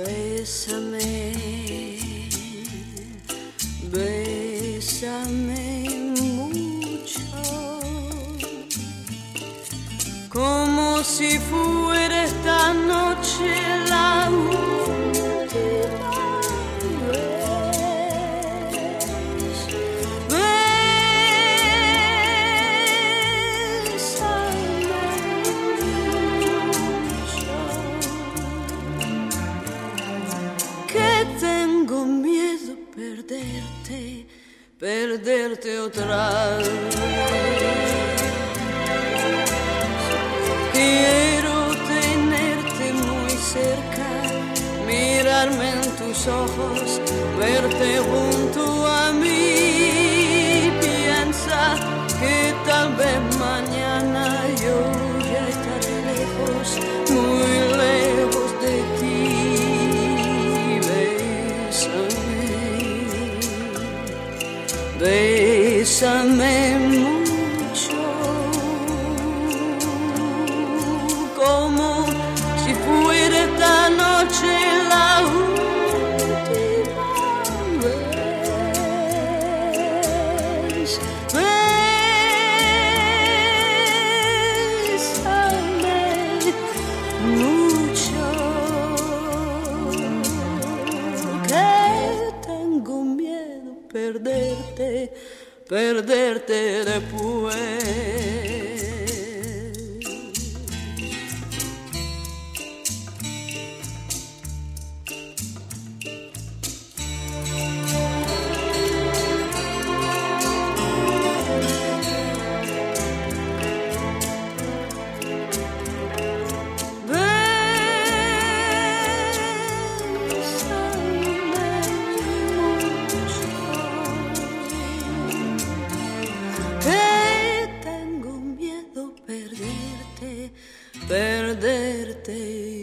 Bésame, bésame mucho, como si fuera esta noche la última vez. Bésame mucho, que tengo miedo perderte otra vez. Quiero tenerte muy cerca, mirarme en tus ojos, verte junto a mí. Piensa que tal vez mañana yo ya estaré lejos, muy lejos de ti. Bésame mucho, como si fuera esta noche la última vez. Bésame mucho, que tengo miedo perderte después. Perderte